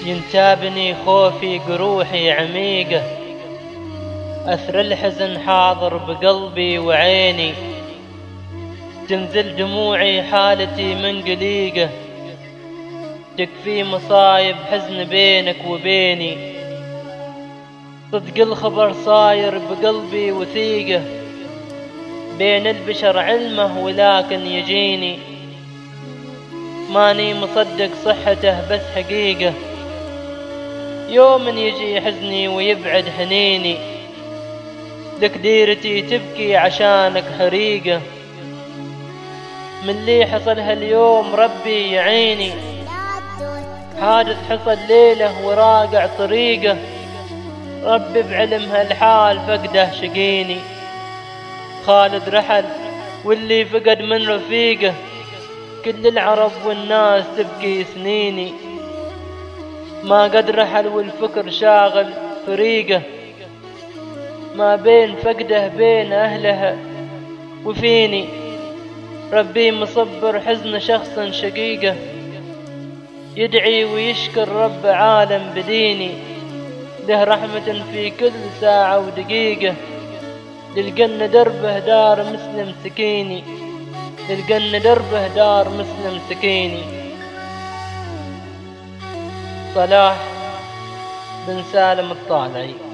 ينتابني خوفي جروحي عميقة، أثر الحزن حاضر بقلبي وعيني، تنزل دموعي حالتي من قليقة، تكفي مصايب حزن بينك وبيني، صدق الخبر صاير بقلبي وثيقة، بين البشر علمه ولكن يجيني، ماني مصدق صحته بس حقيقة، يوم يجي حزني ويبعد حنيني، لك ديرتي تبكي عشانك حريقة، من اللي حصل هاليوم ربي يعيني، حادث حصل ليلة وراقع طريقه، ربي بعلم هالحال فقده شقيني، خالد رحل واللي فقد من رفيقه، كل العرب والناس تبكي سنيني، ما قد رحل والفكر شاغل فريقه، ما بين فقده بين أهلها وفيني، ربي مصبر حزن شخص شقيقه، يدعي ويشكر رب عالم بديني، له رحمة في كل ساعة ودقيقة، للجنة دربه دار مسلم سكيني، للجنة دربه دار مسلم سكيني. صلاح بن سالم الطالعي.